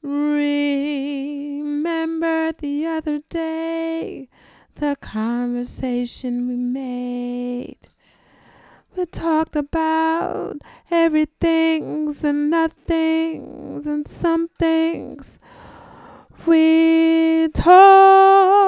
Remember the other day, the conversation we made. We talked about everythings and nothings and some things. We talked